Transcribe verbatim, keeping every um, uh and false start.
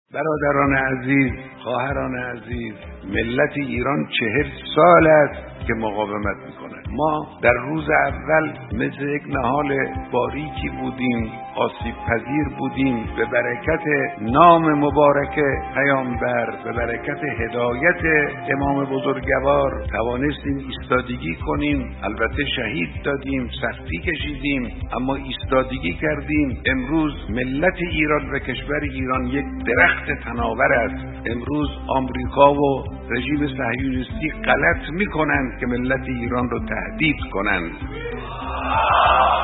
برادران عزیز، خواهران عزیز، ملت ایران چهل سال است که مقاومت میکنه. ما در روز اول مثل یک نهال باریکی بودیم، آسیب پذیر بودیم. به برکت نام مبارک پیامبر، به برکت هدایت امام بزرگوار توانستیم ایستادگی کنیم. البته شهید دادیم، سختی کشیدیم، اما ایستادگی کردیم. امروز ملت ایران و کشور ایران یک درخت تناور است. امروز آمریکا و رژیم صهیونیستی غلط میکنند که ملت ایران رو تهدید کنند.